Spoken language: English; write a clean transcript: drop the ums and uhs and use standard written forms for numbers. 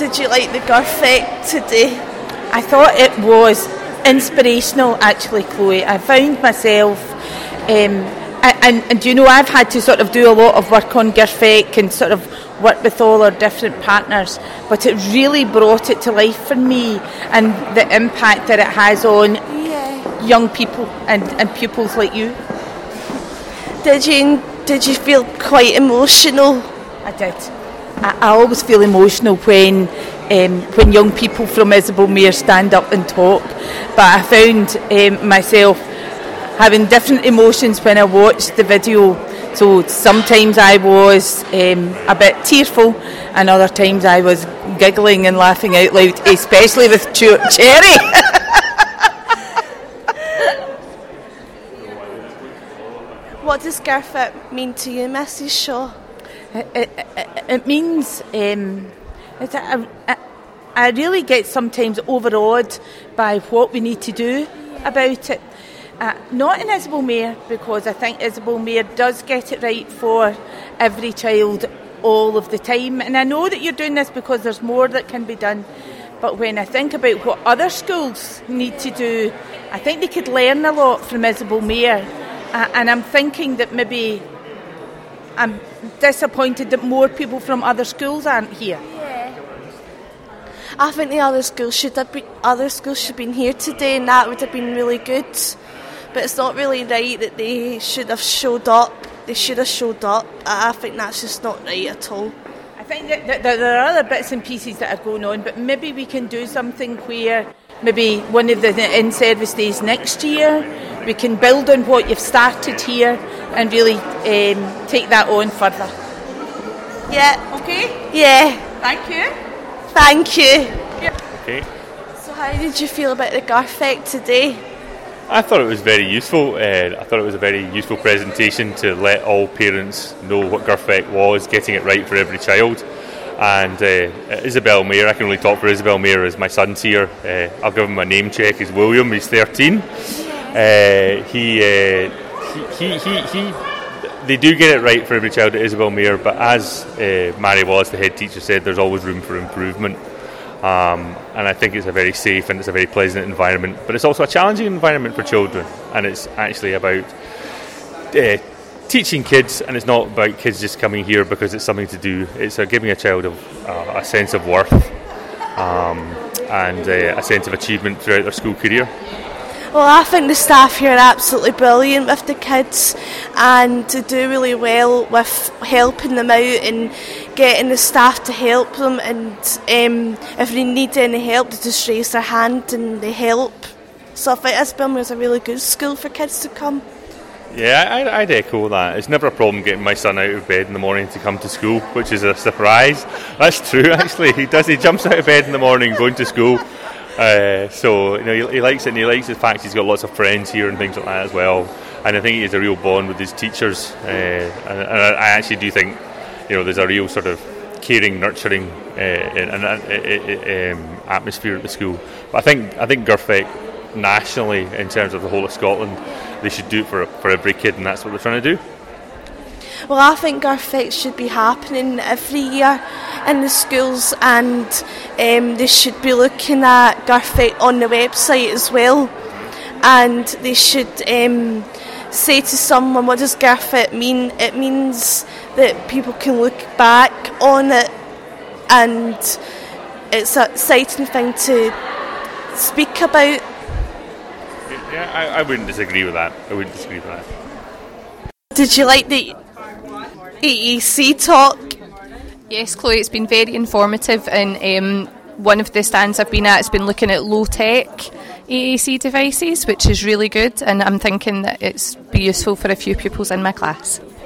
did you like the Garfect today? I thought it was inspirational, actually, Chloe. I found myself, and you know, I've had to sort of do a lot of work on Garfect and sort of work with all our different partners, but it really brought it to life for me and the impact that it has on young people and pupils like you. Did you feel quite emotional? I did. I always feel emotional when young people from Isabelmere stand up and talk, but I found myself having different emotions when I watched the video. So sometimes I was a bit tearful, and other times I was giggling and laughing out loud, especially with Cherry. What does Garfect mean to you, Mrs. Shaw? It means I really get sometimes overawed by what we need to do about it. Not in Isabelmere, because I think Isabelmere does get it right for every child all of the time. And I know that you're doing this because there's more that can be done. But when I think about what other schools need to do, I think they could learn a lot from Isabelmere. And I'm thinking that maybe I'm disappointed that more people from other schools aren't here. I think the other schools should have been here today, and that would have been really good. But it's not really right that they should have showed up. They should have showed up. I think that's just not right at all. I think that there are other bits and pieces that are going on, but maybe we can do something where maybe one of the in-service days next year, we can build on what you've started here and really take that on further. Yeah. Okay? Yeah. Thank you. Thank you. Yeah. Okay. So how did you feel about the Garfect today? I thought it was very useful. I thought it was a very useful presentation to let all parents know what Garfect was, getting it right for every child. And Isabelmere, I can only talk for Isabelmere as my son's here. I'll give him a name check. He's William. He's 13. They do get it right for every child at Isabelmere, but as Mary Wallace, the head teacher, said, there's always room for improvement. And I think it's a very safe and it's a very pleasant environment, but it's also a challenging environment for children, and it's actually about teaching kids, and it's not about kids just coming here because it's something to do. It's giving a child a sense of worth and a sense of achievement throughout their school career. Well, I think the staff here are absolutely brilliant with the kids, and to do really well with helping them out and getting the staff to help them, and if they need any help, they just raise their hand and they help. So I think Isabelmere is a really good school for kids to come. Yeah, I'd echo that. It's never a problem getting my son out of bed in the morning to come to school, which is a surprise. That's true, actually. He jumps out of bed in the morning going to school. So you know, he likes it, and he likes the fact he's got lots of friends here and things like that as well. And I think he has a real bond with his teachers. And I actually do think, you know, there's a real sort of caring, nurturing atmosphere at the school. But I think Garfect nationally, in terms of the whole of Scotland, they should do it for every kid, and that's what they're trying to do. Well, I think Garfect should be happening every year in the schools, and they should be looking at Garfect on the website as well, and they should say to someone, what does Garfect mean? It means that people can look back on it, and it's an exciting thing to speak about. Yeah, I wouldn't disagree with that. Did you like the EEC talk? Yes, Chloe, it's been very informative, and one of the stands I've been at has been looking at low-tech EAC devices, which is really good, and I'm thinking that it's be useful for a few pupils in my class.